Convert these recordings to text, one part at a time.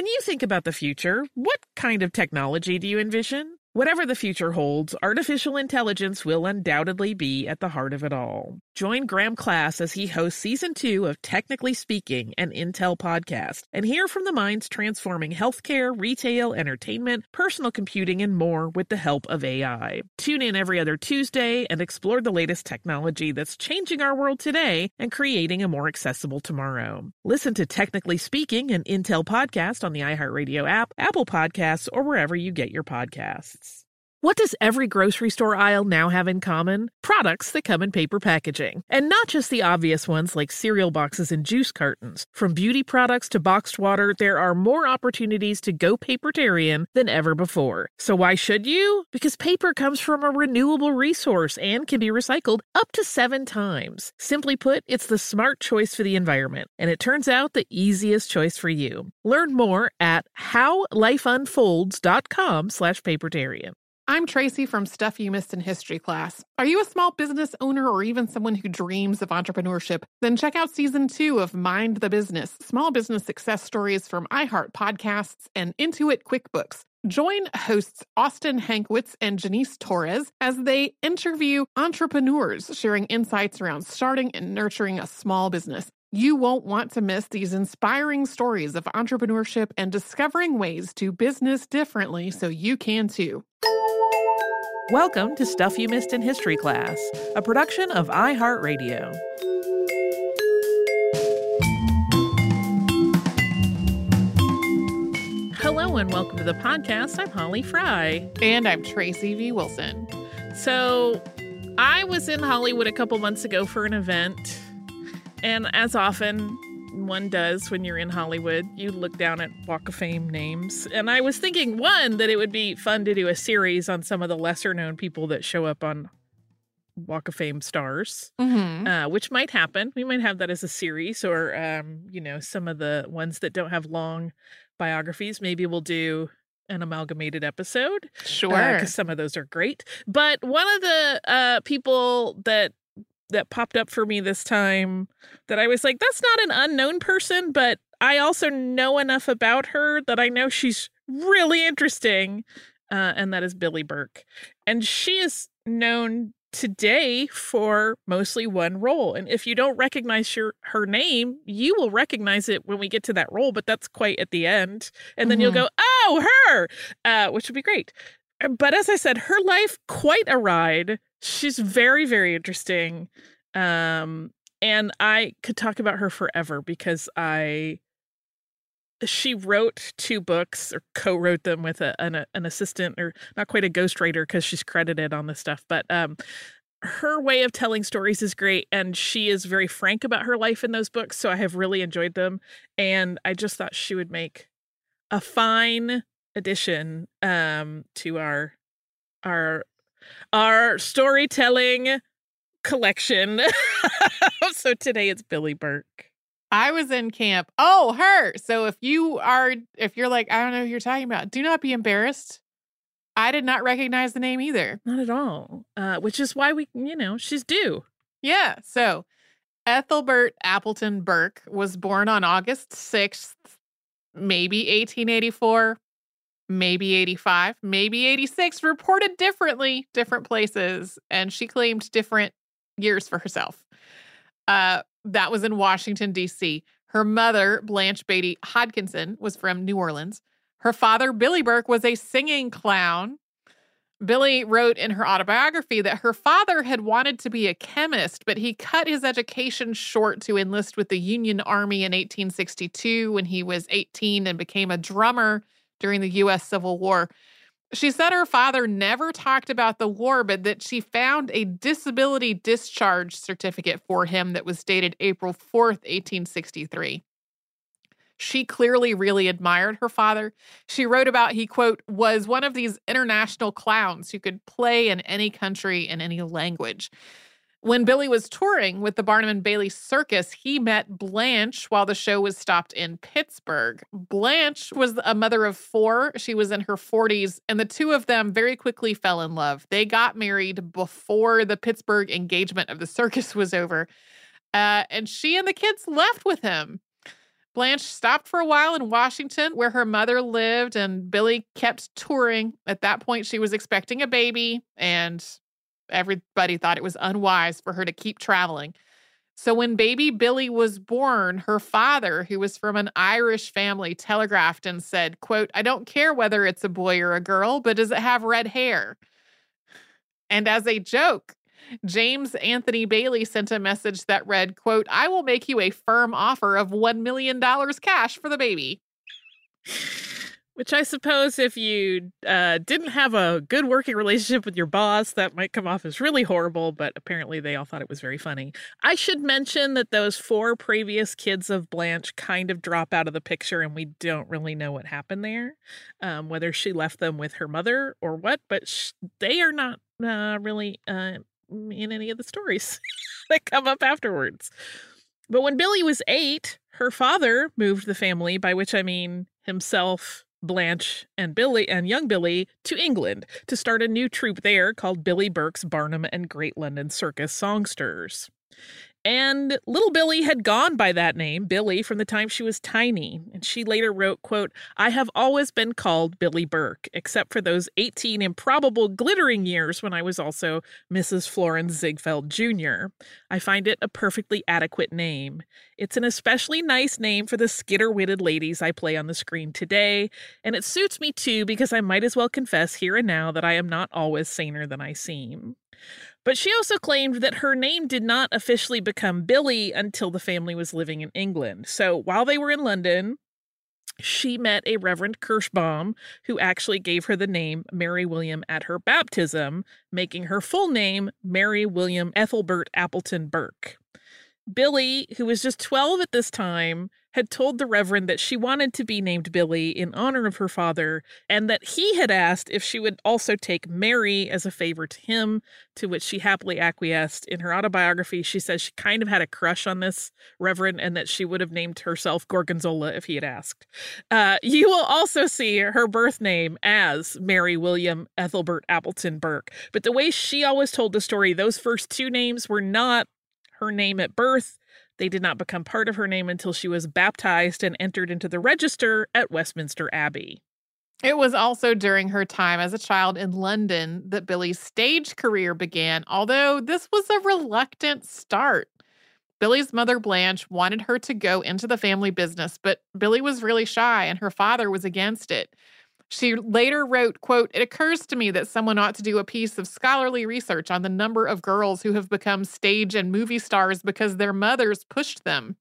you think about the future, what kind of technology do you envision? Whatever the future holds, artificial intelligence will undoubtedly be at the heart of it all. Join Graham Class as he hosts Season 2 of Technically Speaking, an Intel podcast, and hear from the minds transforming healthcare, retail, entertainment, personal computing, and more with the help of AI. Tune in every other Tuesday and explore the latest technology that's changing our world today and creating a more accessible tomorrow. Listen to Technically Speaking, an Intel podcast on the iHeartRadio app, Apple Podcasts, or wherever you get your podcasts. What does every grocery store aisle now have in common? Products that come in paper packaging. And not just the obvious ones like cereal boxes and juice cartons. From beauty products to boxed water, there are more opportunities to go papertarian than ever before. So why should you? Because paper comes from a renewable resource and can be recycled up to 7 times. Simply put, it's the smart choice for the environment. And it turns out the easiest choice for you. Learn more at howlifeunfolds.com/papertarian. I'm Tracy from Stuff You Missed in History class. Are you a small business owner or even someone who dreams of entrepreneurship? Then check out Season 2 of Mind the Business, Small Business Success Stories from iHeart Podcasts and Intuit QuickBooks. Join hosts Austin Hankwitz and Janice Torres as they interview entrepreneurs sharing insights around starting and nurturing a small business. You won't want to miss these inspiring stories of entrepreneurship and discovering ways to business differently so you can too. Welcome to Stuff You Missed in History Class, a production of iHeartRadio. Hello and welcome to the podcast. I'm Holly Fry. And I'm Tracy V. Wilson. So, I was in Hollywood a couple months ago for an event, and as often one does when you're in Hollywood, you look down at Walk of Fame names. And I was thinking, one, that it would be fun to do a series on some of the lesser-known people that show up on Walk of Fame stars, which might happen. We might have that as a series, or, some of the ones that don't have long biographies. Maybe we'll do an amalgamated episode. Sure. Because some of those are great. But one of the people that popped up for me this time that I was like, that's not an unknown person, but I also know enough about her that I know she's really interesting, and that is Billie Burke. And she is known today for mostly one role. And if you don't recognize her name, you will recognize it when we get to that role, but that's quite at the end. And then you'll go, oh, her, which would be great. But as I said, her life, quite a ride. She's very, very interesting. And I could talk about her forever because she wrote 2 books, or co-wrote them with an assistant, or not quite a ghostwriter because she's credited on this stuff. But her way of telling stories is great. And she is very frank about her life in those books. So I have really enjoyed them. And I just thought she would make a fine addition to our storytelling collection. So today it's Billie Burke. I was in camp. Oh, her. So if you're like, I don't know who you're talking about, do not be embarrassed. I did not recognize the name either. Not at all. Which is why she's due. Yeah. So Ethelbert Appleton Burke was born on August 6th, maybe 1884. Maybe 85, maybe 86, reported differently, different places, and she claimed different years for herself. That was in Washington, D.C. Her mother, Blanche Beatty Hodkinson, was from New Orleans. Her father, Billie Burke, was a singing clown. Billie wrote in her autobiography that her father had wanted to be a chemist, but he cut his education short to enlist with the Union Army in 1862 when he was 18 and became a drummer during the U.S. Civil War. She said her father never talked about the war, but that she found a disability discharge certificate for him that was dated April 4th, 1863. She clearly really admired her father. She wrote about he, quote, was one of these international clowns who could play in any country in any language. When Billie was touring with the Barnum and Bailey Circus, he met Blanche while the show was stopped in Pittsburgh. Blanche was a mother of 4. She was in her 40s, and the two of them very quickly fell in love. They got married before the Pittsburgh engagement of the circus was over, and she and the kids left with him. Blanche stopped for a while in Washington, where her mother lived, and Billy kept touring. At that point, she was expecting a baby, and everybody thought it was unwise for her to keep traveling. So when baby Billy was born, her father, who was from an Irish family, telegraphed and said, quote, "I don't care whether it's a boy or a girl, but does it have red hair?" And as a joke, James Anthony Bailey sent a message that read, quote, "I will make you a firm offer of $1 million cash for the baby." Which I suppose if you didn't have a good working relationship with your boss, that might come off as really horrible, but apparently they all thought it was very funny. I should mention that those 4 previous kids of Blanche kind of drop out of the picture, and we don't really know what happened there, whether she left them with her mother or what, but they are not really in any of the stories that come up afterwards. But when Billy was 8, her father moved the family, by which I mean himself, Blanche, and Billy and young Billy, to England to start a new troupe there called Billy Burke's Barnum and Great London Circus Songsters. And little Billy had gone by that name, Billy, from the time she was tiny. And she later wrote, quote, "I have always been called Billy Burke, except for those 18 improbable glittering years when I was also Mrs. Florence Ziegfeld Jr. I find it a perfectly adequate name. It's an especially nice name for the skitter-witted ladies I play on the screen today, and it suits me too because I might as well confess here and now that I am not always saner than I seem." But she also claimed that her name did not officially become Billy until the family was living in England. So while they were in London, she met a Reverend Kirschbaum, who actually gave her the name Mary William at her baptism, making her full name Mary William Ethelbert Appleton Burke. Billy, who was just 12 at this time, had told the Reverend that she wanted to be named Billy in honor of her father, and that he had asked if she would also take Mary as a favor to him, to which she happily acquiesced. In her autobiography, she says she kind of had a crush on this Reverend and that she would have named herself Gorgonzola if he had asked. You will also see her birth name as Mary William Ethelbert Appleton Burke, but the way she always told the story, those first 2 names were not her name at birth. They did not become part of her name until she was baptized and entered into the register at Westminster Abbey. It was also during her time as a child in London that Billy's stage career began, although this was a reluctant start. Billy's mother, Blanche, wanted her to go into the family business, but Billy was really shy and her father was against it. She later wrote, quote, "It occurs to me that someone ought to do a piece of scholarly research on the number of girls who have become stage and movie stars because their mothers pushed them."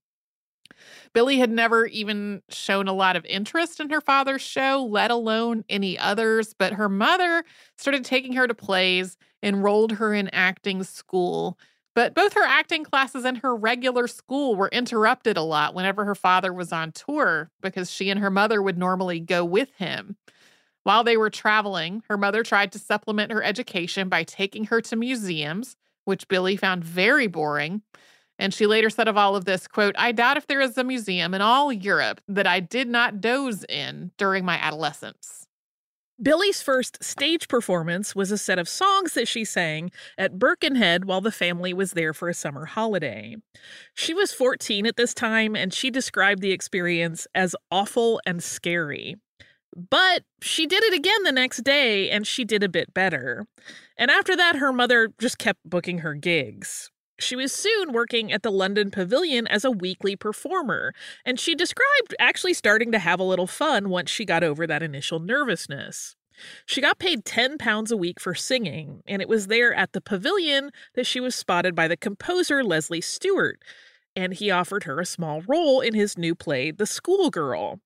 Billy had never even shown a lot of interest in her father's show, let alone any others, but her mother started taking her to plays, enrolled her in acting school. But both her acting classes and her regular school were interrupted a lot whenever her father was on tour because she and her mother would normally go with him. While they were traveling, her mother tried to supplement her education by taking her to museums, which Billy found very boring. And she later said of all of this, quote, "I doubt if there is a museum in all Europe that I did not doze in during my adolescence." Billy's first stage performance was a set of songs that she sang at Birkenhead while the family was there for a summer holiday. She was 14 at this time, and she described the experience as awful and scary. But she did it again the next day, and she did a bit better. And after that, her mother just kept booking her gigs. She was soon working at the London Pavilion as a weekly performer, and she described actually starting to have a little fun once she got over that initial nervousness. She got paid £10 a week for singing, and it was there at the Pavilion that she was spotted by the composer Leslie Stewart, and he offered her a small role in his new play, The Schoolgirl.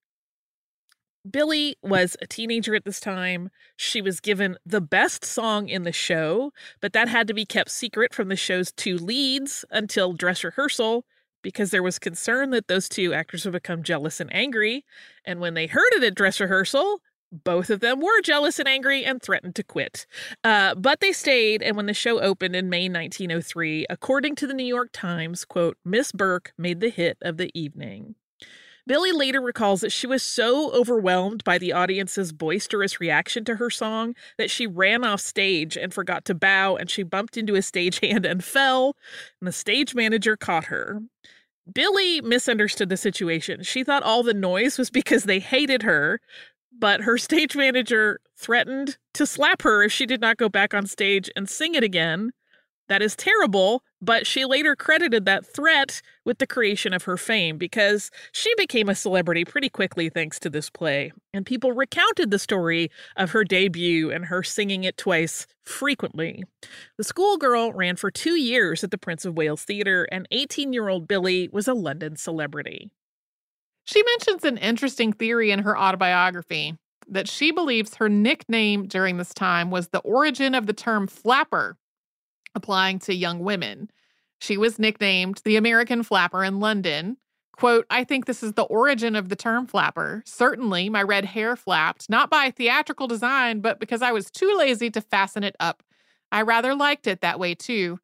Billy was a teenager at this time. She was given the best song in the show, but that had to be kept secret from the show's 2 leads until dress rehearsal because there was concern that those 2 actors would become jealous and angry. And when they heard it at dress rehearsal, both of them were jealous and angry and threatened to quit. But they stayed, and when the show opened in May 1903, according to the New York Times, quote, "Miss Burke made the hit of the evening." Billy later recalls that she was so overwhelmed by the audience's boisterous reaction to her song that she ran off stage and forgot to bow, and she bumped into a stagehand and fell, and the stage manager caught her. Billie misunderstood the situation. She thought all the noise was because they hated her, but her stage manager threatened to slap her if she did not go back on stage and sing it again. That is terrible, but she later credited that threat with the creation of her fame because she became a celebrity pretty quickly thanks to this play. And people recounted the story of her debut and her singing it twice frequently. The schoolgirl ran for 2 years at the Prince of Wales Theatre, and 18-year-old Billie was a London celebrity. She mentions an interesting theory in her autobiography that she believes her nickname during this time was the origin of the term flapper, applying to young women. She was nicknamed the American Flapper in London. Quote, I think this is the origin of the term flapper. Certainly, my red hair flapped, not by theatrical design, but because I was too lazy to fasten it up. I rather liked it that way, too.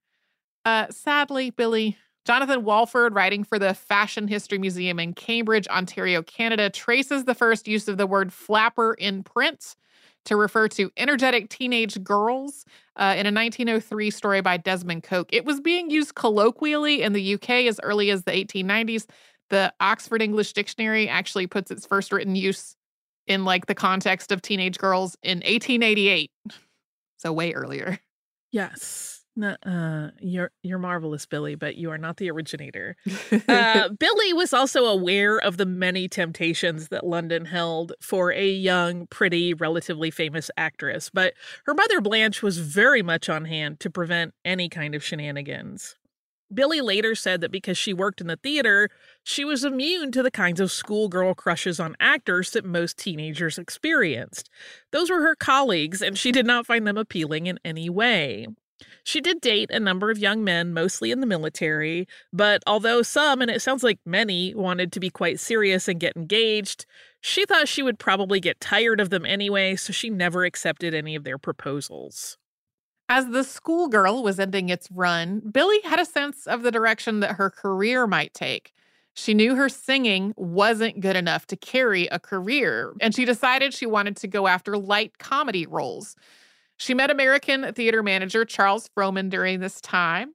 Sadly, Billie, Jonathan Walford, writing for the Fashion History Museum in Cambridge, Ontario, Canada, traces the first use of the word flapper in print to refer to energetic teenage girls in a 1903 story by Desmond Coke. It was being used colloquially in the UK as early as the 1890s. The Oxford English Dictionary actually puts its first written use in like the context of teenage girls in 1888. So way earlier. Yes. You're marvelous, Billie, but you are not the originator. Billie was also aware of the many temptations that London held for a young, pretty, relatively famous actress, but her mother Blanche was very much on hand to prevent any kind of shenanigans. Billie later said that because she worked in the theater, she was immune to the kinds of schoolgirl crushes on actors that most teenagers experienced. Those were her colleagues, and she did not find them appealing in any way. She did date a number of young men, mostly in the military, but although some, and it sounds like many, wanted to be quite serious and get engaged, she thought she would probably get tired of them anyway, so she never accepted any of their proposals. As the schoolgirl was ending its run, Billie had a sense of the direction that her career might take. She knew her singing wasn't good enough to carry a career, and she decided she wanted to go after light comedy roles. She met American theater manager Charles Frohman during this time.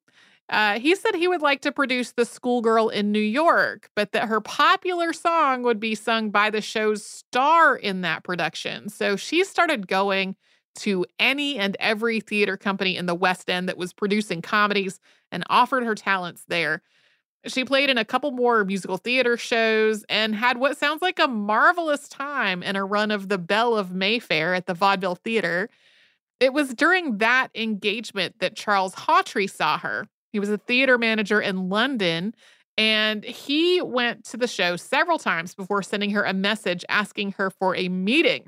He said he would like to produce The Schoolgirl in New York, but that her popular song would be sung by the show's star in that production. So she started going to any and every theater company in the West End that was producing comedies and offered her talents there. She played in a couple more musical theater shows and had what sounds like a marvelous time in a run of The Belle of Mayfair at the Vaudeville Theater. It was during that engagement that Charles Hawtrey saw her. He was a theater manager in London, and he went to the show several times before sending her a message asking her for a meeting.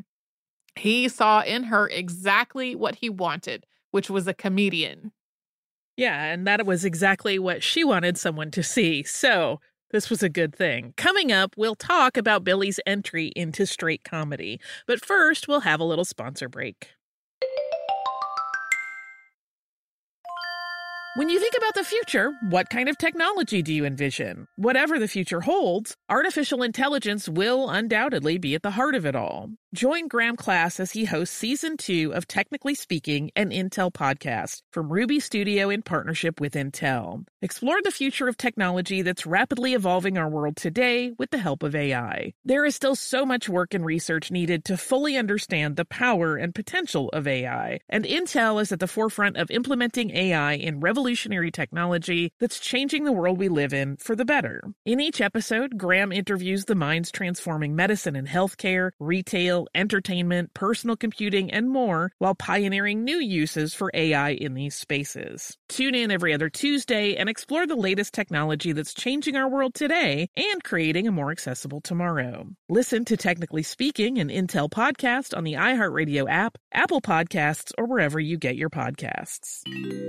He saw in her exactly what he wanted, which was a comedian. Yeah, and that was exactly what she wanted someone to see. So this was a good thing. Coming up, we'll talk about Billie's entry into straight comedy. But first, we'll have a little sponsor break. When you think about the future, what kind of technology do you envision? Whatever the future holds, artificial intelligence will undoubtedly be at the heart of it all. Join Graham Class as he hosts Season 2 of Technically Speaking, an Intel podcast from Ruby Studio in partnership with Intel. Explore the future of technology that's rapidly evolving our world today with the help of AI. There is still so much work and research needed to fully understand the power and potential of AI, and Intel is at the forefront of implementing AI in revolutionary technology that's changing the world we live in for the better. In each episode, Graham interviews the minds transforming medicine and healthcare, retail, entertainment, personal computing, and more, while pioneering new uses for AI in these spaces. Tune in every other Tuesday and explore the latest technology that's changing our world today and creating a more accessible tomorrow. Listen to Technically Speaking, an Intel podcast on the iHeartRadio app, Apple Podcasts, or wherever you get your podcasts.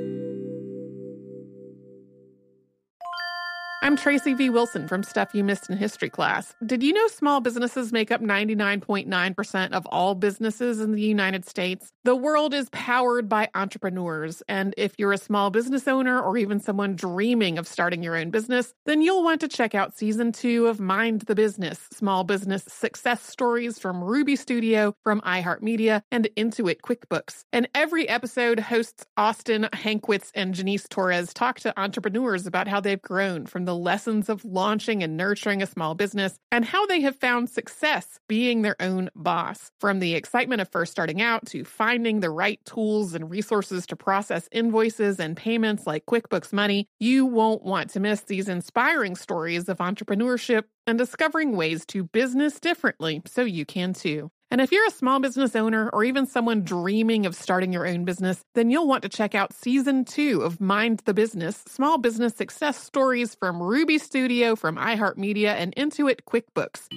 I'm Tracy V. Wilson from Stuff You Missed in History Class. Did you know small businesses make up 99.9% of all businesses in the United States? The world is powered by entrepreneurs, and if you're a small business owner or even someone dreaming of starting your own business, then you'll want to check out Season 2 of Mind the Business, Small Business Success Stories from Ruby Studio, from iHeartMedia, and Intuit QuickBooks. And every episode, hosts Austin Hankwitz and Janice Torres talk to entrepreneurs about how they've grown from the lessons of launching and nurturing a small business, and how they have found success being their own boss. From the excitement of first starting out to finding the right tools and resources to process invoices and payments like QuickBooks Money, you won't want to miss these inspiring stories of entrepreneurship and discovering ways to business differently so you can too. And if you're a small business owner or even someone dreaming of starting your own business, then you'll want to check out Season 2 of Mind the Business, Small Business Success Stories from Ruby Studio, from iHeartMedia, and Intuit QuickBooks.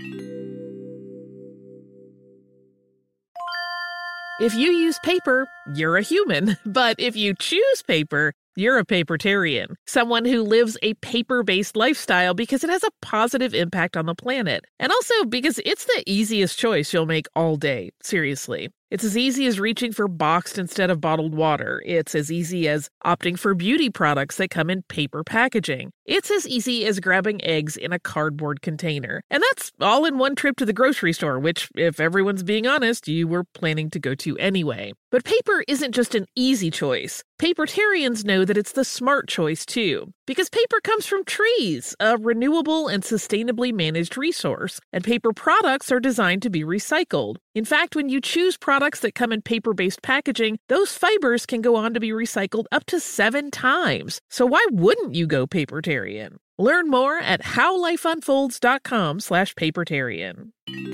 If you use paper, you're a human. But if you choose paper, you're a papertarian, someone who lives a paper-based lifestyle because it has a positive impact on the planet. And also because it's the easiest choice you'll make all day, seriously. It's as easy as reaching for boxed instead of bottled water. It's as easy as opting for beauty products that come in paper packaging. It's as easy as grabbing eggs in a cardboard container. And that's all in one trip to the grocery store, which, if everyone's being honest, you were planning to go to anyway. But paper isn't just an easy choice. Papertarians know that it's the smart choice, too. Because paper comes from trees, a renewable and sustainably managed resource. And paper products are designed to be recycled. In fact, when you choose products that come in paper-based packaging, those fibers can go on to be recycled up to 7 times. So why wouldn't you go papertarian? Learn more at howlifeunfolds.com/papertarian.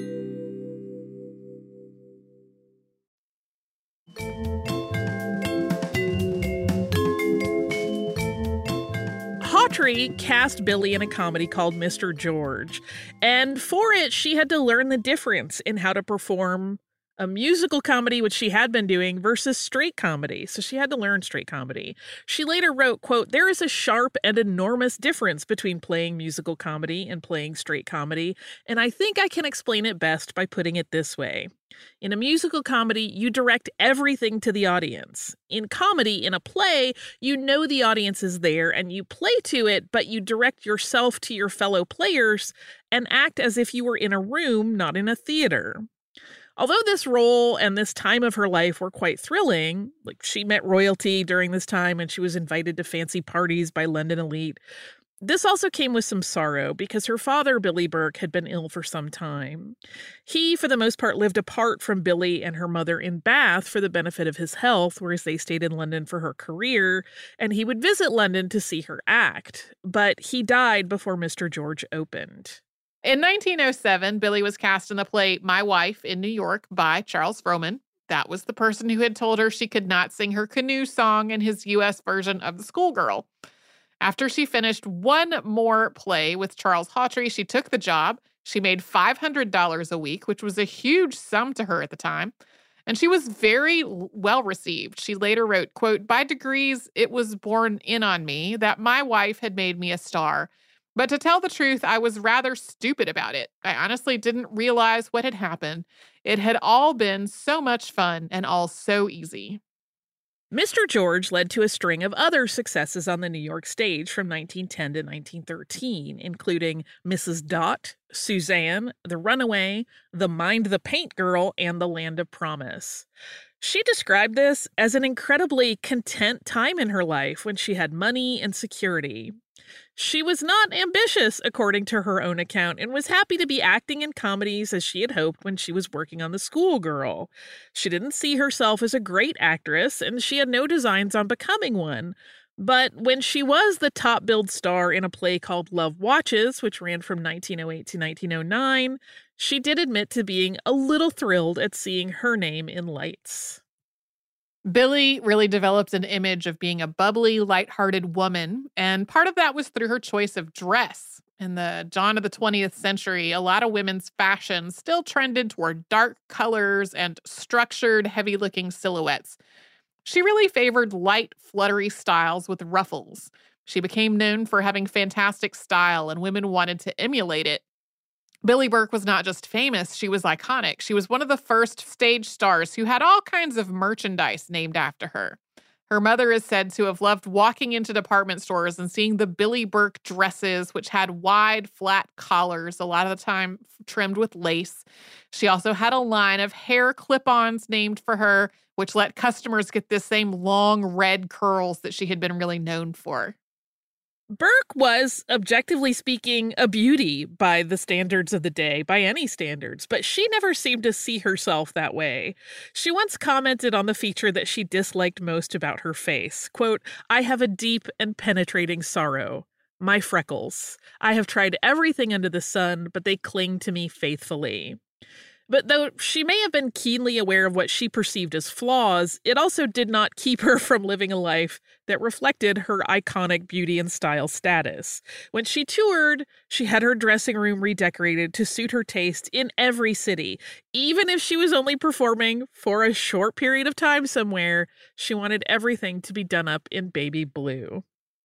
Hawtrey cast Billy in a comedy called Mr. George, and for it, she had to learn the difference in how to perform a musical comedy, which she had been doing, versus straight comedy. So she had to learn straight comedy. She later wrote, quote, "There is a sharp and enormous difference between playing musical comedy and playing straight comedy, and I think I can explain it best by putting it this way. In a musical comedy, you direct everything to the audience. In comedy, in a play, you know the audience is there and you play to it, but you direct yourself to your fellow players and act as if you were in a room, not in a theater." Although this role and this time of her life were quite thrilling, like she met royalty during this time and she was invited to fancy parties by London elite, this also came with some sorrow because her father, Billy Burke, had been ill for some time. He, for the most part, lived apart from Billy and her mother in Bath for the benefit of his health, whereas they stayed in London for her career, and he would visit London to see her act. But he died before Mr. George opened. In 1907, Billy was cast in the play My Wife in New York by Charles Frohman. That was the person who had told her she could not sing her canoe song in his U.S. version of The Schoolgirl. After she finished one more play with Charles Hawtrey, she took the job. She made $500 a week, which was a huge sum to her at the time. And she was very well received. She later wrote, quote, "By degrees, it was borne in on me that my wife had made me a star. But to tell the truth, I was rather stupid about it. I honestly didn't realize what had happened. It had all been so much fun and all so easy." Mr. George led to a string of other successes on the New York stage from 1910 to 1913, including Mrs. Dot, Suzanne, The Runaway, The Mind the Paint Girl, and The Land of Promise. She described this as an incredibly content time in her life when she had money and security. She was not ambitious, according to her own account, and was happy to be acting in comedies as she had hoped when she was working on The Schoolgirl. She didn't see herself as a great actress, and she had no designs on becoming one. But when she was the top-billed star in a play called Love Watches, which ran from 1908 to 1909, she did admit to being a little thrilled at seeing her name in lights. Billy really developed an image of being a bubbly, lighthearted woman, and part of that was through her choice of dress. In the dawn of the 20th century, a lot of women's fashion still trended toward dark colors and structured, heavy-looking silhouettes. She really favored light, fluttery styles with ruffles. She became known for having fantastic style, and women wanted to emulate it. Billy Burke was not just famous, she was iconic. She was one of the first stage stars who had all kinds of merchandise named after her. Her mother is said to have loved walking into department stores and seeing the Billy Burke dresses, which had wide, flat collars, a lot of the time trimmed with lace. She also had a line of hair clip-ons named for her, which let customers get the same long red curls that she had been really known for. Burke was, objectively speaking, a beauty by the standards of the day, by any standards, but she never seemed to see herself that way. She once commented on the feature that she disliked most about her face. Quote, "I have a deep and penetrating sorrow. My freckles. I have tried everything under the sun, but they cling to me faithfully." But though she may have been keenly aware of what she perceived as flaws, it also did not keep her from living a life that reflected her iconic beauty and style status. When she toured, she had her dressing room redecorated to suit her taste in every city. Even if she was only performing for a short period of time somewhere, she wanted everything to be done up in baby blue.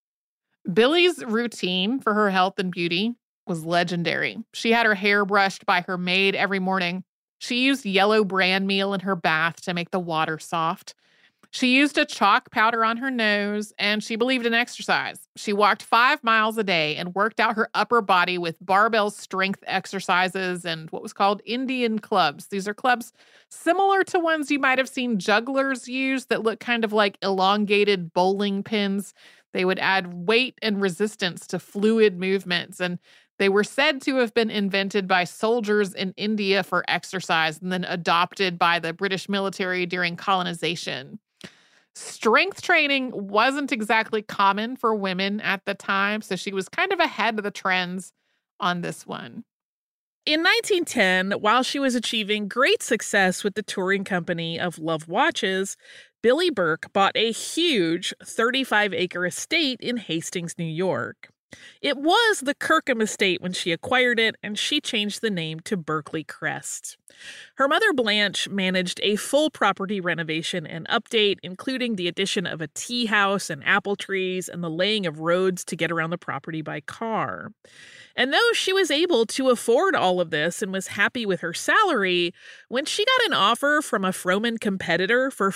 Billy's routine for her health and beauty was legendary. She had her hair brushed by her maid every morning. She used yellow bran meal in her bath to make the water soft. She used a chalk powder on her nose, and she believed in exercise. She walked 5 miles a day and worked out her upper body with barbell strength exercises and what was called Indian clubs. These are clubs similar to ones you might have seen jugglers use that look kind of like elongated bowling pins. They would add weight and resistance to fluid movements, and they were said to have been invented by soldiers in India for exercise and then adopted by the British military during colonization. Strength training wasn't exactly common for women at the time, so she was kind of ahead of the trends on this one. In 1910, while she was achieving great success with the touring company of Love Watches, Billie Burke bought a huge 35-acre estate in Hastings, New York. It was the Kirkham estate when she acquired it, and she changed the name to Berkeley Crest. Her mother, Blanche, managed a full property renovation and update, including the addition of a tea house and apple trees and the laying of roads to get around the property by car. And though she was able to afford all of this and was happy with her salary, when she got an offer from a Frohman competitor for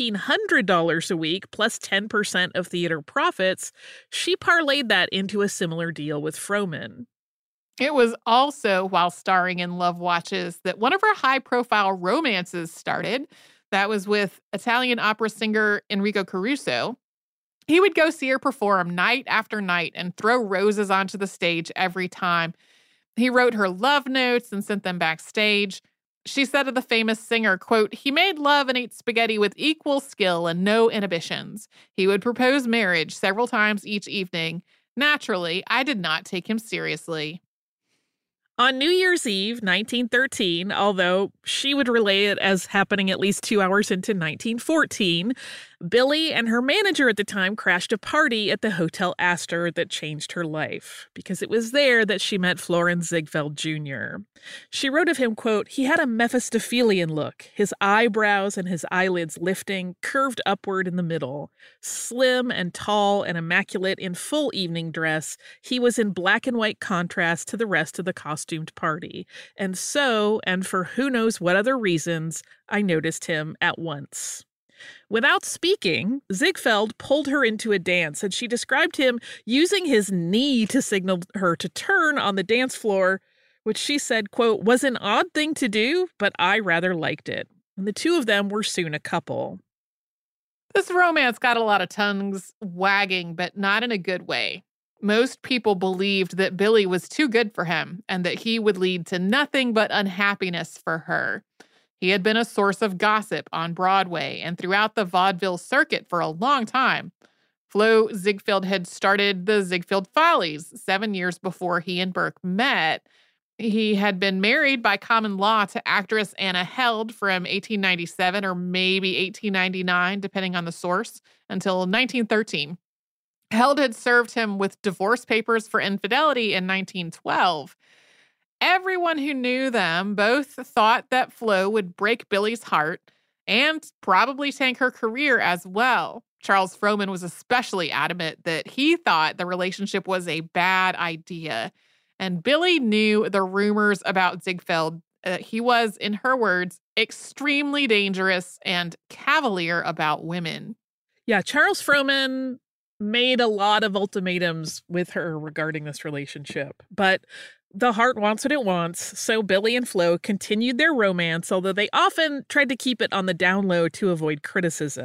$1,500 a week plus 10% of theater profits, she parlayed that into a similar deal with Frohman. It was also while starring in Love Watches that one of her high-profile romances started. That was with Italian opera singer Enrico Caruso. He would go see her perform night after night and throw roses onto the stage every time. He wrote her love notes and sent them backstage. She said of the famous singer, quote, "He made love and ate spaghetti with equal skill and no inhibitions. He would propose marriage several times each evening. Naturally, I did not take him seriously." On New Year's Eve, 1913, although she would relay it as happening at least 2 hours into 1914, Billie and her manager at the time crashed a party at the Hotel Astor that changed her life, because it was there that she met Florenz Ziegfeld Jr. She wrote of him, quote, "He had a Mephistophelian look, his eyebrows and his eyelids lifting, curved upward in the middle. Slim and tall and immaculate in full evening dress, he was in black and white contrast to the rest of the costumed party. And so, and for who knows what other reasons, I noticed him at once." Without speaking, Ziegfeld pulled her into a dance, and she described him using his knee to signal her to turn on the dance floor, which she said, quote, "was an odd thing to do, but I rather liked it." And the two of them were soon a couple. This romance got a lot of tongues wagging, but not in a good way. Most people believed that Billie was too good for him and that he would lead to nothing but unhappiness for her. He had been a source of gossip on Broadway and throughout the vaudeville circuit for a long time. Flo Ziegfeld had started the Ziegfeld Follies 7 years before he and Burke met. He had been married by common law to actress Anna Held from 1897 or maybe 1899, depending on the source, until 1913. Held had served him with divorce papers for infidelity in 1912. Everyone who knew them both thought that Flo would break Billie's heart and probably tank her career as well. Charles Frohman was especially adamant that he thought the relationship was a bad idea. And Billie knew the rumors about Ziegfeld. He was, in her words, extremely dangerous and cavalier about women. Yeah, Charles Frohman made a lot of ultimatums with her regarding this relationship, but the heart wants what it wants, so Billie and Flo continued their romance, although they often tried to keep it on the down low to avoid criticism.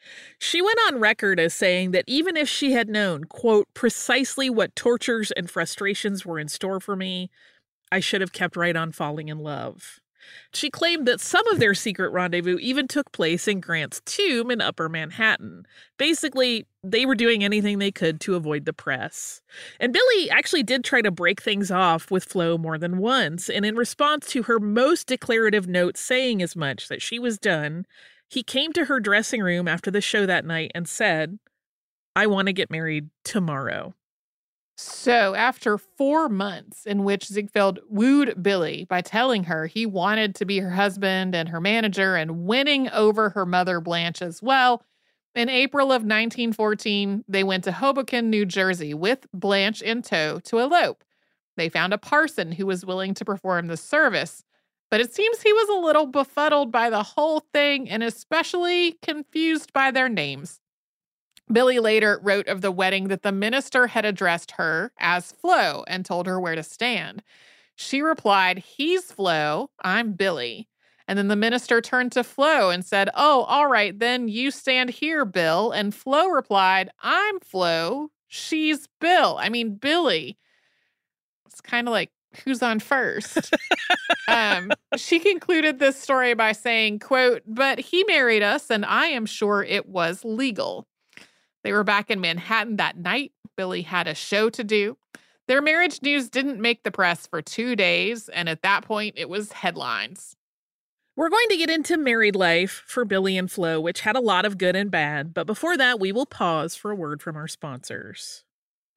She went on record as saying that even if she had known, quote, precisely what tortures and frustrations were in store for me, I should have kept right on falling in love. She claimed that some of their secret rendezvous even took place in Grant's tomb in Upper Manhattan. Basically, they were doing anything they could to avoid the press. And Billy actually did try to break things off with Flo more than once, and in response to her most declarative note saying as much that she was done, he came to her dressing room after the show that night and said, "I want to get married tomorrow." So after 4 months in which Ziegfeld wooed Billy by telling her he wanted to be her husband and her manager and winning over her mother Blanche as well, in April of 1914, they went to Hoboken, New Jersey with Blanche in tow to elope. They found a parson who was willing to perform the service, but it seems he was a little befuddled by the whole thing and especially confused by their names. Billy later wrote of the wedding that the minister had addressed her as Flo and told her where to stand. She replied, "He's Flo, I'm Billy." And then the minister turned to Flo and said, "Oh, all right, then you stand here, Bill." And Flo replied, "I'm Flo, she's Billy. It's kind of like, who's on first? She concluded this story by saying, quote, "But he married us, and I am sure it was legal." They were back in Manhattan that night. Billy had a show to do. Their marriage news didn't make the press for 2 days, and at that point, it was headlines. We're going to get into married life for Billy and Flo, which had a lot of good and bad, but before that, we will pause for a word from our sponsors.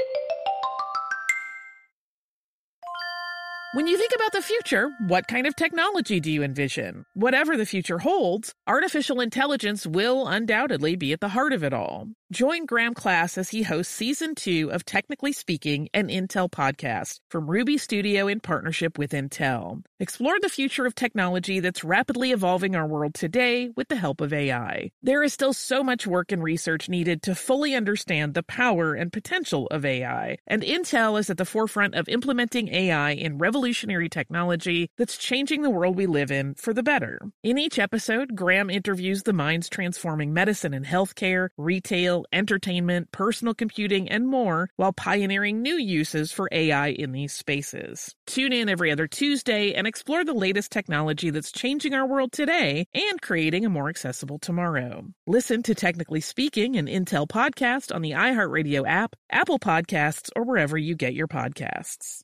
When you think about the future, what kind of technology do you envision? Whatever the future holds, artificial intelligence will undoubtedly be at the heart of it all. Join Graham Class as he hosts Season 2 of Technically Speaking, an Intel podcast from Ruby Studio in partnership with Intel. Explore the future of technology that's rapidly evolving our world today with the help of AI. There is still so much work and research needed to fully understand the power and potential of AI, and Intel is at the forefront of implementing AI in revolutionary technology that's changing the world we live in for the better. In each episode, Graham interviews the minds transforming medicine and healthcare, retail, entertainment, personal computing, and more, while pioneering new uses for AI in these spaces. Tune in every other Tuesday and explore the latest technology that's changing our world today and creating a more accessible tomorrow. Listen to Technically Speaking, an Intel podcast on the iHeartRadio app, Apple Podcasts, or wherever you get your podcasts.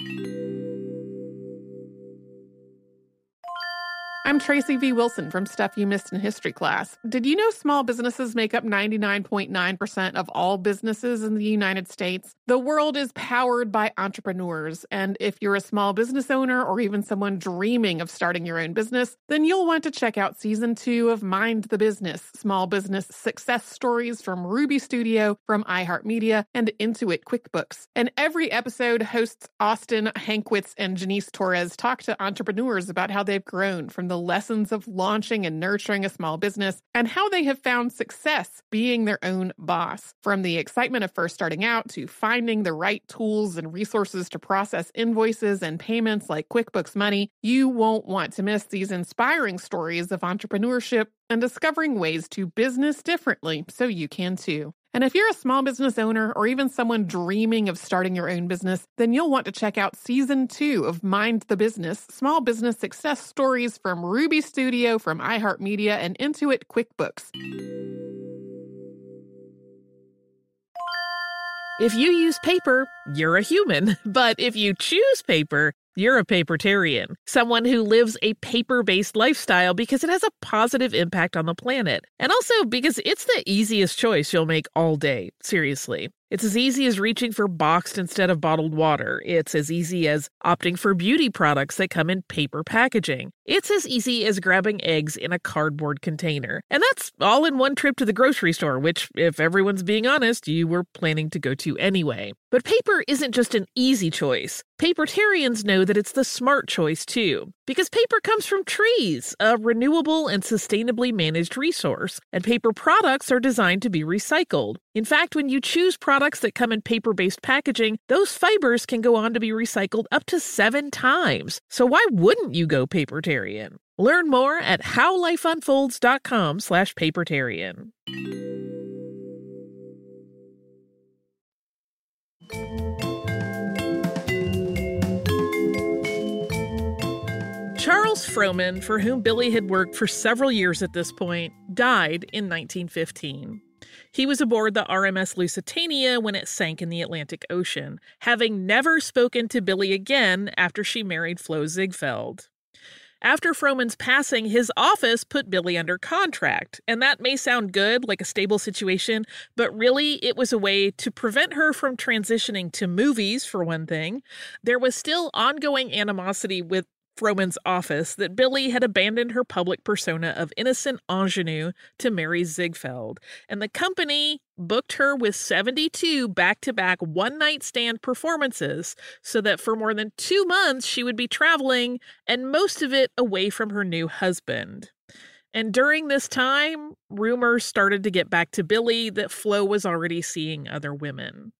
I'm Tracy V. Wilson from Stuff You Missed in History Class. Did you know small businesses make up 99.9% of all businesses in the United States? The world is powered by entrepreneurs, and if you're a small business owner or even someone dreaming of starting your own business, then you'll want to check out Season 2 of Mind the Business, Small Business Success Stories from Ruby Studio, from iHeartMedia, and Intuit QuickBooks. And every episode, hosts Austin Hankwitz and Janice Torres talk to entrepreneurs about how they've grown from the lessons of launching and nurturing a small business and how they have found success being their own boss. From the excitement of first starting out to finding the right tools and resources to process invoices and payments like QuickBooks Money, you won't want to miss these inspiring stories of entrepreneurship and discovering ways to business differently so you can too. And if you're a small business owner or even someone dreaming of starting your own business, then you'll want to check out Season 2 of Mind the Business, Small Business Success Stories from Ruby Studio, from iHeartMedia, and Intuit QuickBooks. If you use paper, you're a human. But if you choose paper, you're a papertarian, someone who lives a paper-based lifestyle because it has a positive impact on the planet. And also because it's the easiest choice you'll make all day. Seriously. It's as easy as reaching for boxed instead of bottled water. It's as easy as opting for beauty products that come in paper packaging. It's as easy as grabbing eggs in a cardboard container. And that's all in one trip to the grocery store, which, if everyone's being honest, you were planning to go to anyway. But paper isn't just an easy choice. Papertarians know that it's the smart choice, too. Because paper comes from trees, a renewable and sustainably managed resource. And paper products are designed to be recycled. In fact, when you choose products that come in paper-based packaging, those fibers can go on to be recycled up to 7 times. So why wouldn't you go papertarian? Learn more at howlifeunfolds.com/papertarian. Charles Frohman, for whom Billy had worked for several years at this point, died in 1915. He was aboard the RMS Lusitania when it sank in the Atlantic Ocean, having never spoken to Billy again after she married Flo Ziegfeld. After Frohman's passing, his office put Billy under contract, and that may sound good, like a stable situation, but really it was a way to prevent her from transitioning to movies, for one thing. There was still ongoing animosity with Frohman's office that Billy had abandoned her public persona of innocent ingenue to marry Ziegfeld, and the company booked her with 72 back-to-back one-night stand performances so that for more than 2 months she would be traveling, and most of it away from her new husband. And during this time, rumors started to get back to Billy that Flo was already seeing other women.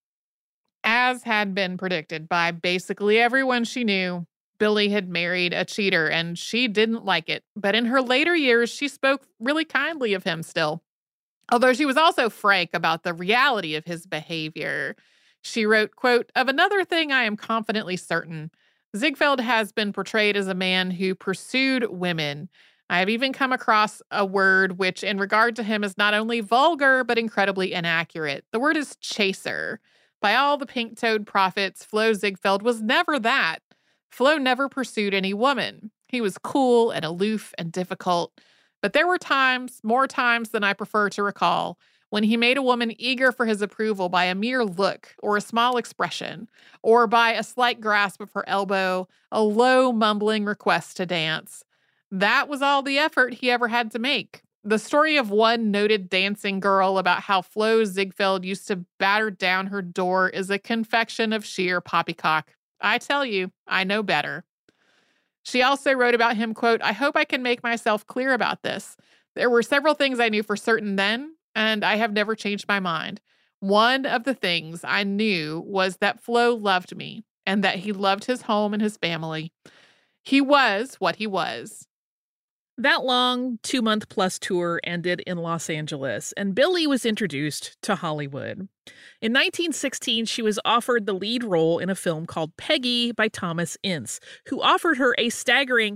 As had been predicted by basically everyone she knew, Billy had married a cheater, and she didn't like it. But in her later years, she spoke really kindly of him still. Although she was also frank about the reality of his behavior. She wrote, quote, "Of another thing I am confidently certain. Ziegfeld has been portrayed as a man who pursued women. I have even come across a word which in regard to him is not only vulgar, but incredibly inaccurate. The word is chaser. By all the pink-toed prophets, Flo Ziegfeld was never that. Flo never pursued any woman. He was cool and aloof and difficult. But there were times, more times than I prefer to recall, when he made a woman eager for his approval by a mere look or a small expression, or by a slight grasp of her elbow, a low mumbling request to dance. That was all the effort he ever had to make. The story of one noted dancing girl about how Flo Ziegfeld used to batter down her door is a confection of sheer poppycock. I tell you, I know better." She also wrote about him, quote, "I hope I can make myself clear about this. There were several things I knew for certain then, and I have never changed my mind. One of the things I knew was that Flo loved me and that he loved his home and his family. He was what he was." That long 2-month-plus tour ended in Los Angeles, and Billy was introduced to Hollywood. In 1916, she was offered the lead role in a film called Peggy by Thomas Ince, who offered her a staggering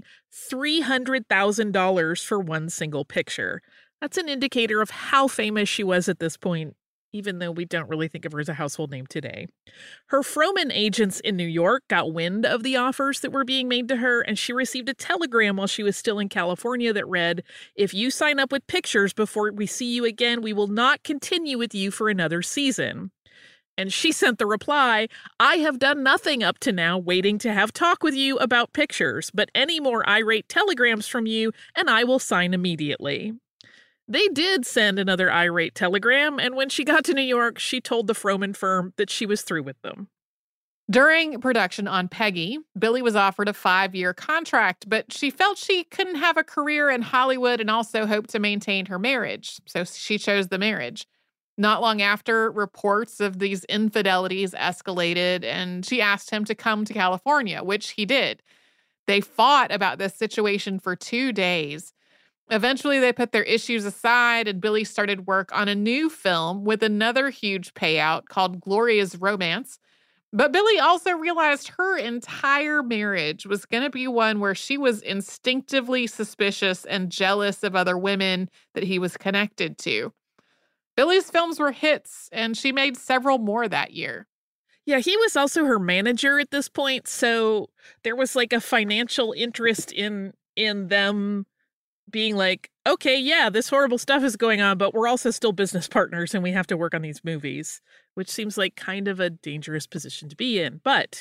$300,000 for one single picture. That's an indicator of how famous she was at this point, even though we don't really think of her as a household name today. Her Frohman agents in New York got wind of the offers that were being made to her, and she received a telegram while she was still in California that read, "If you sign up with pictures before we see you again, we will not continue with you for another season." And she sent the reply, "I have done nothing up to now waiting to have talk with you about pictures, but any more irate telegrams from you, and I will sign immediately." They did send another irate telegram, and when she got to New York, she told the Frohman firm that she was through with them. During production on Peggy, Billy was offered a 5-year contract, but she felt she couldn't have a career in Hollywood and also hoped to maintain her marriage, so she chose the marriage. Not long after, reports of these infidelities escalated, and she asked him to come to California, which he did. They fought about this situation for 2 days. Eventually, they put their issues aside, and Billy started work on a new film with another huge payout called Gloria's Romance. But Billy also realized her entire marriage was going to be one where she was instinctively suspicious and jealous of other women that he was connected to. Billy's films were hits, and she made several more that year. Yeah, he was also her manager at this point, so there was like a financial interest in them being like, okay, yeah, this horrible stuff is going on, but we're also still business partners and we have to work on these movies, which seems like kind of a dangerous position to be in. But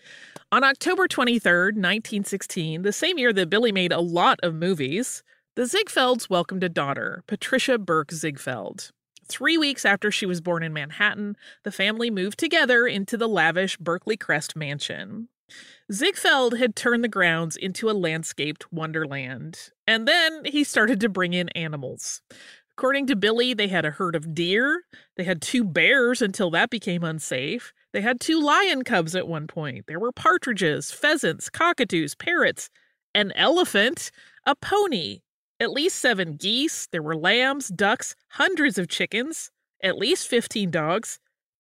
on October 23rd, 1916, the same year that Billy made a lot of movies, the Ziegfelds welcomed a daughter, Patricia Burke Ziegfeld. 3 weeks after she was born in Manhattan, the family moved together into the lavish Berkeley Crest mansion. Ziegfeld had turned the grounds into a landscaped wonderland, and then he started to bring in animals. According to Billy, they had a herd of deer, they had 2 bears until that became unsafe, they had 2 lion cubs at one point, there were partridges, pheasants, cockatoos, parrots, an elephant, a pony, at least 7 geese, there were lambs, ducks, hundreds of chickens, at least 15 dogs,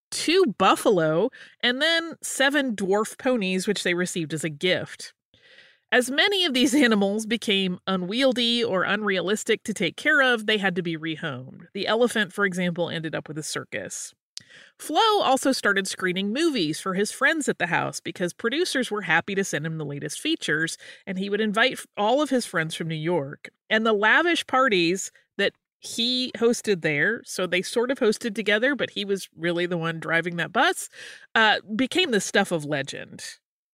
2 buffalo, and then 7 dwarf ponies, which they received as a gift. As many of these animals became unwieldy or unrealistic to take care of, they had to be rehomed. The elephant, for example, ended up with a circus. Flo also started screening movies for his friends at the house because producers were happy to send him the latest features, and he would invite all of his friends from New York. And the lavish parties that he hosted there, so they sort of hosted together, but he was really the one driving that bus, became the stuff of legend.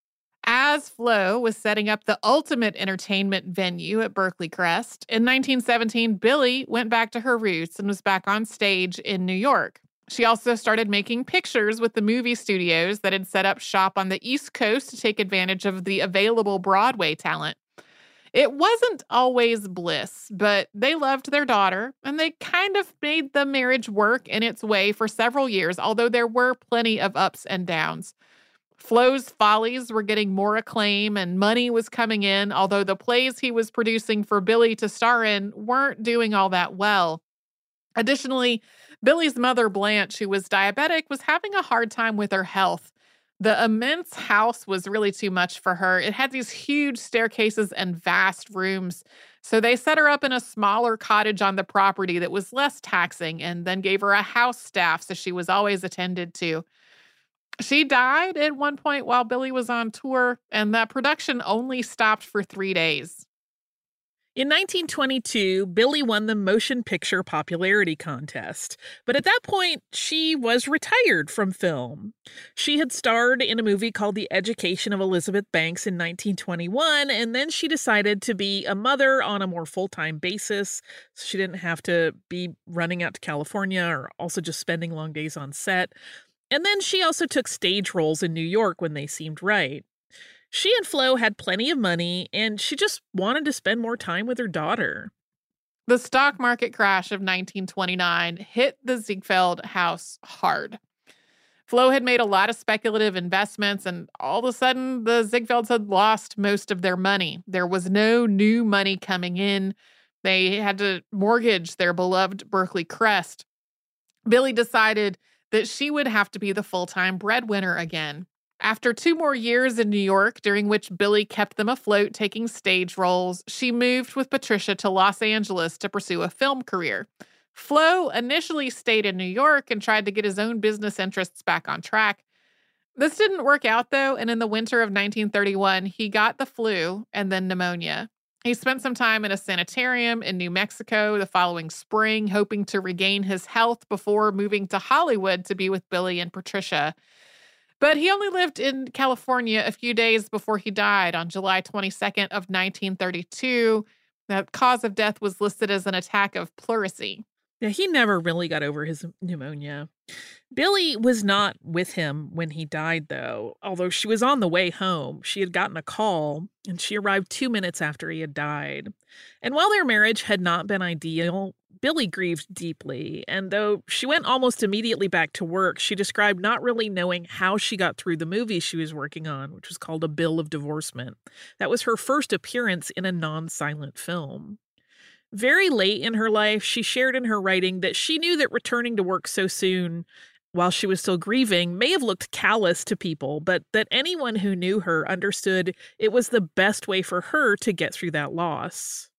As Flo was setting up the ultimate entertainment venue at Berkeley Crest, in 1917, Billie went back to her roots and was back on stage in New York. She also started making pictures with the movie studios that had set up shop on the East Coast to take advantage of the available Broadway talent. It wasn't always bliss, but they loved their daughter, and they kind of made the marriage work in its way for several years, although there were plenty of ups and downs. Flo's follies were getting more acclaim and money was coming in, although the plays he was producing for Billie to star in weren't doing all that well. Additionally, Billie's mother, Blanche, who was diabetic, was having a hard time with her health. The immense house was really too much for her. It had these huge staircases and vast rooms. So they set her up in a smaller cottage on the property that was less taxing and then gave her a house staff so she was always attended to. She died at one point while Billie was on tour, and that production only stopped for 3 days. In 1922, Billie won the Motion Picture Popularity Contest, but at that point, she was retired from film. She had starred in a movie called The Education of Elizabeth Banks in 1921, and then she decided to be a mother on a more full-time basis, so she didn't have to be running out to California or also just spending long days on set. And then she also took stage roles in New York when they seemed right. She and Flo had plenty of money, and she just wanted to spend more time with her daughter. The stock market crash of 1929 hit the Ziegfeld house hard. Flo had made a lot of speculative investments, and all of a sudden, the Ziegfelds had lost most of their money. There was no new money coming in. They had to mortgage their beloved Berkeley Crest. Billie decided that she would have to be the full-time breadwinner again. After 2 more years in New York, during which Billie kept them afloat taking stage roles, she moved with Patricia to Los Angeles to pursue a film career. Flo initially stayed in New York and tried to get his own business interests back on track. This didn't work out, though, and in the winter of 1931, he got the flu and then pneumonia. He spent some time in a sanitarium in New Mexico the following spring, hoping to regain his health before moving to Hollywood to be with Billie and Patricia. But he only lived in California a few days before he died on July 22nd of 1932. The cause of death was listed as an attack of pleurisy. Yeah, he never really got over his pneumonia. Billie was not with him when he died, though. Although she was on the way home, she had gotten a call, and she arrived 2 minutes after he had died. And while their marriage had not been ideal, Billie grieved deeply, and though she went almost immediately back to work, she described not really knowing how she got through the movie she was working on, which was called A Bill of Divorcement. That was her first appearance in a non-silent film. Very late in her life, she shared in her writing that she knew that returning to work so soon, while she was still grieving, may have looked callous to people, but that anyone who knew her understood it was the best way for her to get through that loss.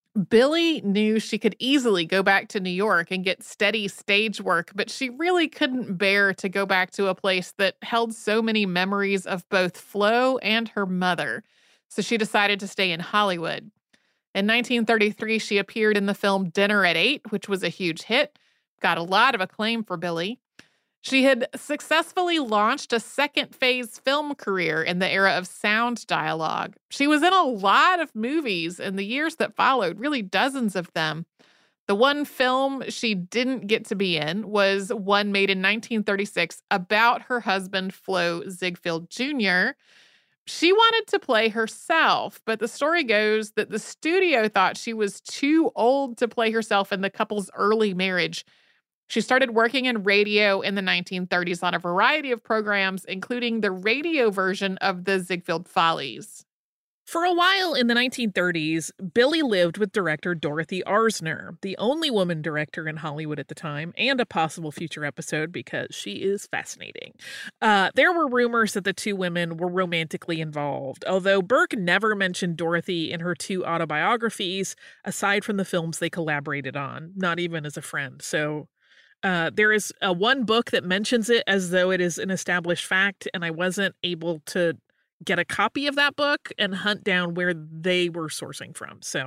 Billie knew she could easily go back to New York and get steady stage work, but she really couldn't bear to go back to a place that held so many memories of both Flo and her mother. So she decided to stay in Hollywood. In 1933, she appeared in the film Dinner at 8, which was a huge hit. Got a lot of acclaim for Billie. She had successfully launched a second-phase film career in the era of sound dialogue. She was in a lot of movies in the years that followed, really dozens of them. The one film she didn't get to be in was one made in 1936 about her husband, Flo Ziegfeld Jr. She wanted to play herself, but the story goes that the studio thought she was too old to play herself in the couple's early marriage. She started working in radio in the 1930s on a variety of programs, including the radio version of the Ziegfeld Follies. For a while in the 1930s, Billy lived with director Dorothy Arzner, the only woman director in Hollywood at the time, and a possible future episode because she is fascinating. There were rumors that the two women were romantically involved, although Burke never mentioned Dorothy in her two autobiographies, aside from the films they collaborated on, not even as a friend. So there is one book that mentions it as though it is an established fact, and I wasn't able to get a copy of that book and hunt down where they were sourcing from. So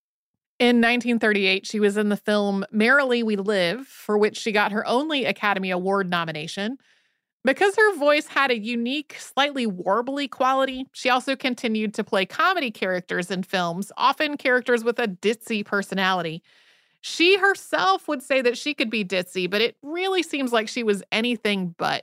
in 1938, she was in the film Merrily We Live, for which she got her only Academy Award nomination. Because her voice had a unique, slightly warbly quality, she also continued to play comedy characters in films, often characters with a ditzy personality. She herself would say that she could be ditzy, but it really seems like she was anything but.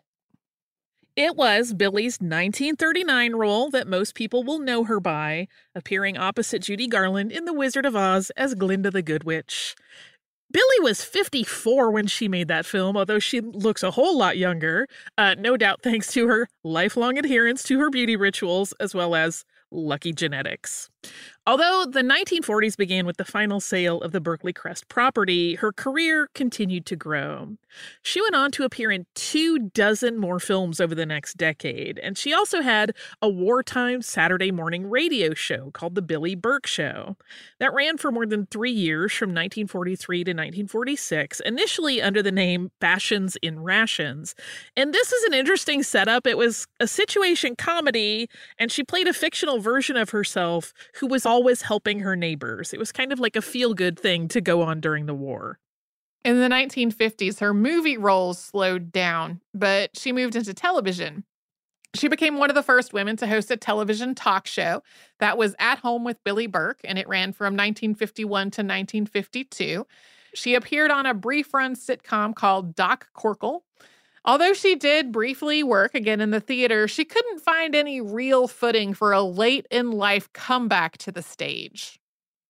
It was Billy's 1939 role that most people will know her by, appearing opposite Judy Garland in The Wizard of Oz as Glinda the Good Witch. Billy was 54 when she made that film, although she looks a whole lot younger, no doubt thanks to her lifelong adherence to her beauty rituals, as well as lucky genetics. Although the 1940s began with the final sale of the Berkeley Crest property, her career continued to grow. She went on to appear in 24 more films over the next decade, and she also had a wartime Saturday morning radio show called The Billy Burke Show that ran for more than 3 years from 1943 to 1946, initially under the name Fashions in Rations. And this is an interesting setup. It was a situation comedy, and she played a fictional version of herself who was always helping her neighbors. It was kind of like a feel-good thing to go on during the war. In the 1950s, her movie roles slowed down, but she moved into television. She became one of the first women to host a television talk show that was At Home with Billy Burke, and it ran from 1951 to 1952. She appeared on a brief-run sitcom called Doc Corkle. Although she did briefly work again in the theater, she couldn't find any real footing for a late-in-life comeback to the stage.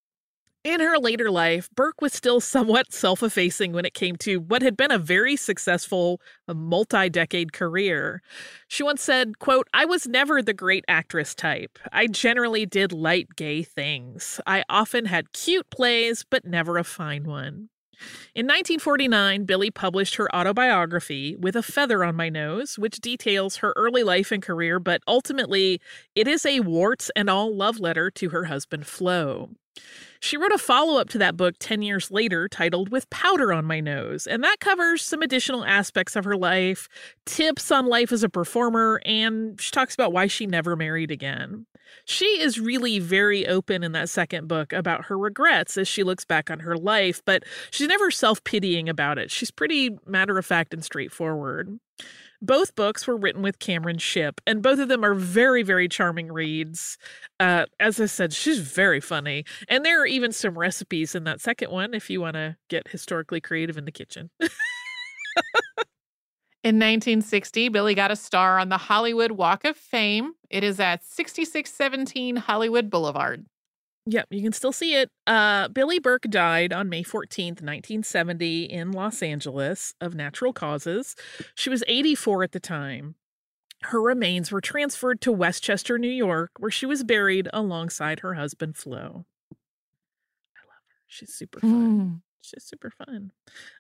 In her later life, Burke was still somewhat self-effacing when it came to what had been a very successful, multi-decade career. She once said, quote, "I was never the great actress type. I generally did light, gay things. I often had cute plays, but never a fine one." In 1949, Billy published her autobiography, With a Feather on My Nose, which details her early life and career, but ultimately, it is a warts and all love letter to her husband, Flo. She wrote a follow-up to that book 10 years later titled With Powder on My Nose, and that covers some additional aspects of her life, tips on life as a performer, and she talks about why she never married again. She is really very open in that second book about her regrets as she looks back on her life, but she's never self-pitying about it. She's pretty matter-of-fact and straightforward. Both books were written with Cameron Shipp, and both of them are very, very charming reads. As I said, she's very funny. And there are even some recipes in that second one if you want to get historically creative in the kitchen. In 1960, Billy got a star on the Hollywood Walk of Fame. It is at 6617 Hollywood Boulevard. Yep, you can still see it. Billy Burke died on May 14th, 1970 in Los Angeles of natural causes. She was 84 at the time. Her remains were transferred to Westchester, New York, where she was buried alongside her husband, Flo. I love her. She's super fun. She's super fun.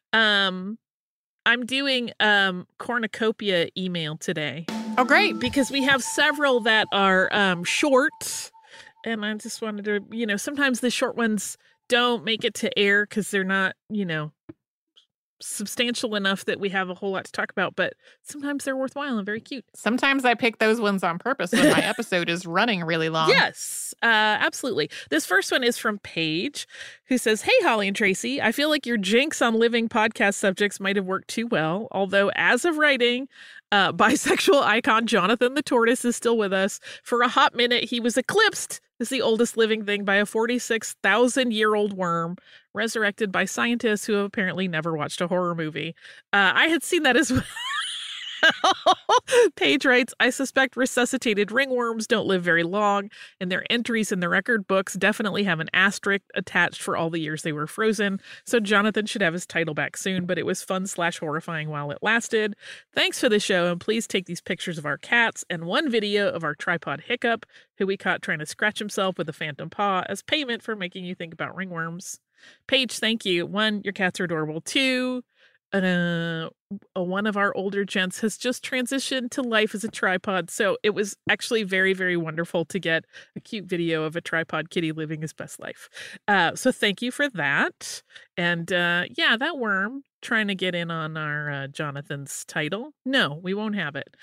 I'm doing cornucopia email today. Oh, great. Because we have several that are short. And I just wanted to, sometimes the short ones don't make it to air because they're not, substantial enough that we have a whole lot to talk about. But sometimes they're worthwhile and very cute. Sometimes I pick those ones on purpose when my episode is running really long. Yes, absolutely. This first one is from Paige, who says, "Hey, Holly and Tracy, I feel like your jinx on living podcast subjects might have worked too well. Although as of writing, bisexual icon Jonathan the Tortoise is still with us. For a hot minute, he was eclipsed as the oldest living thing by a 46,000-year-old worm resurrected by scientists who have apparently never watched a horror movie." I had seen that as well. Paige writes, I suspect resuscitated ringworms don't live very long, and their entries in the record books definitely have an asterisk attached for all the years they were frozen, so Jonathan should have his title back soon, but it was fun/horrifying while it lasted. Thanks for the show, and please take these pictures of our cats and one video of our tripod Hiccup, who we caught trying to scratch himself with a phantom paw, as payment for making you think about ringworms. Paige, thank you. 1, your cats are adorable. 2, one of our older gents has just transitioned to life as a tripod, so it was actually very, very wonderful to get a cute video of a tripod kitty living his best life. So thank you for that. And yeah, that worm trying to get in on our Jonathan's title. No, we won't have it.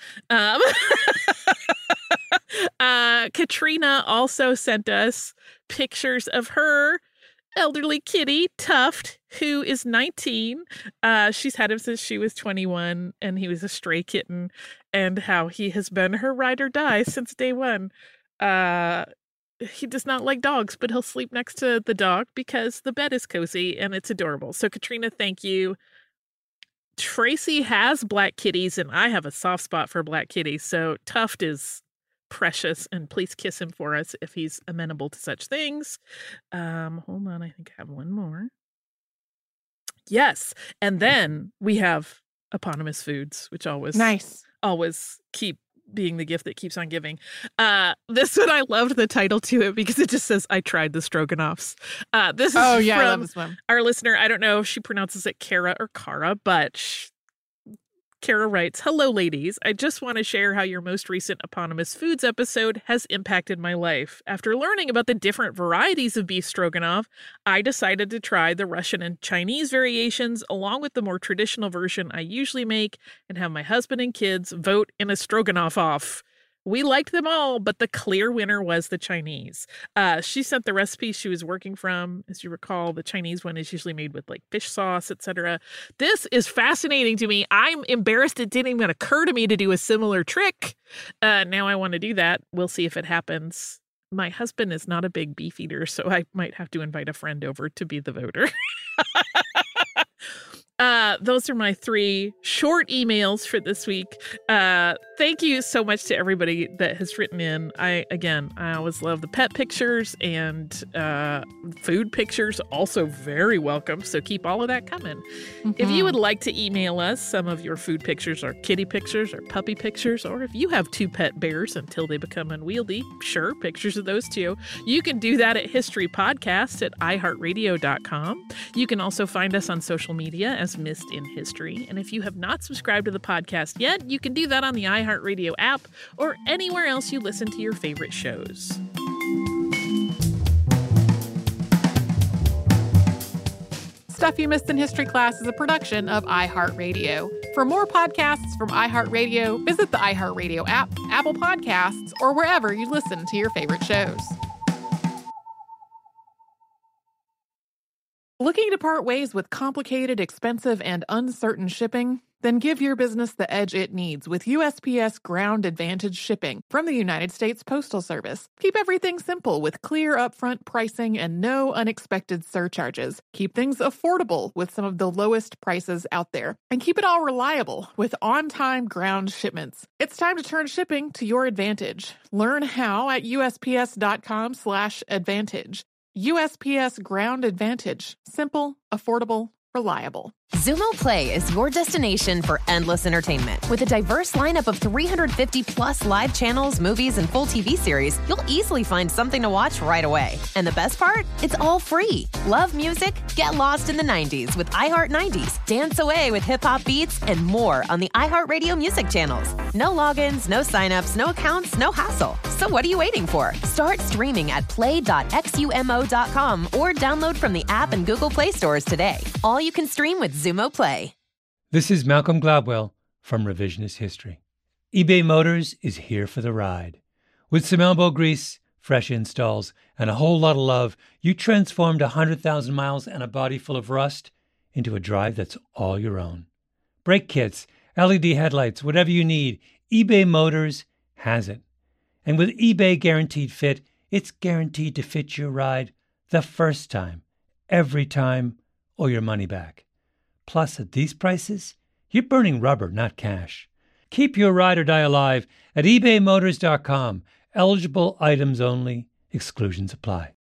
Katrina also sent us pictures of her elderly kitty, Tuft, who is 19. She's had him since she was 21, and he was a stray kitten, and how he has been her ride or die since day one. He does not like dogs, but he'll sleep next to the dog because the bed is cozy, and it's adorable. So, Katrina, thank you. Tracy has black kitties, and I have a soft spot for black kitties, so Tuft is precious, and please kiss him for us if he's amenable to such things. Hold on, I think I have one more. Yes, and then we have eponymous foods, which always keep being the gift that keeps on giving. This one, I loved the title to it because it just says, I tried the stroganoffs. This is from I love this one. Our listener. I don't know if she pronounces it Kara or Kara, but Kara writes, hello, ladies. I just want to share how your most recent eponymous foods episode has impacted my life. After learning about the different varieties of beef stroganoff, I decided to try the Russian and Chinese variations along with the more traditional version I usually make and have my husband and kids vote in a stroganoff off. We liked them all, but the clear winner was the Chinese. She sent the recipe she was working from. As you recall, the Chinese one is usually made with like fish sauce, etc. This is fascinating to me. I'm embarrassed it didn't even occur to me to do a similar trick. Now I want to do that. We'll see if it happens. My husband is not a big beef eater, so I might have to invite a friend over to be the voter. Those are my 3 short emails for this week. Thank you so much to everybody that has written in. I always love the pet pictures, and food pictures also very welcome. So keep all of that coming. Mm-hmm. If you would like to email us some of your food pictures or kitty pictures or puppy pictures, or if you have 2 pet bears until they become unwieldy, sure, pictures of those too. You can do that at historypodcast@iheartradio.com. You can also find us on social media as Missed in History. And if you have not subscribed to the podcast yet, you can do that on the iHeartRadio app or anywhere else you listen to your favorite shows. Stuff You Missed in History Class is a production of iHeartRadio. For more podcasts from iHeartRadio, visit the iHeartRadio app, Apple Podcasts, or wherever you listen to your favorite shows. Looking to part ways with complicated, expensive, and uncertain shipping? Then give your business the edge it needs with USPS Ground Advantage shipping from the United States Postal Service. Keep everything simple with clear upfront pricing and no unexpected surcharges. Keep things affordable with some of the lowest prices out there. And keep it all reliable with on-time ground shipments. It's time to turn shipping to your advantage. Learn how at USPS.com/advantage. USPS Ground Advantage. Simple, affordable, reliable. Xumo Play is your destination for endless entertainment. With a diverse lineup of 350-plus live channels, movies, and full TV series, you'll easily find something to watch right away. And the best part? It's all free. Love music? Get lost in the 90s with iHeart 90s, dance away with hip-hop beats, and more on the iHeartRadio music channels. No logins, no signups, no accounts, no hassle. So what are you waiting for? Start streaming at play.xumo.com or download from the app and Google Play stores today. All you can stream with Xumo Play. This is Malcolm Gladwell from Revisionist History. eBay Motors is here for the ride. With some elbow grease, fresh installs, and a whole lot of love, you transformed 100,000 miles and a body full of rust into a drive that's all your own. Brake kits, LED headlights, whatever you need, eBay Motors has it. And with eBay Guaranteed Fit, it's guaranteed to fit your ride the first time, every time, or your money back. Plus, at these prices, you're burning rubber, not cash. Keep your ride or die alive at ebaymotors.com. Eligible items only. Exclusions apply.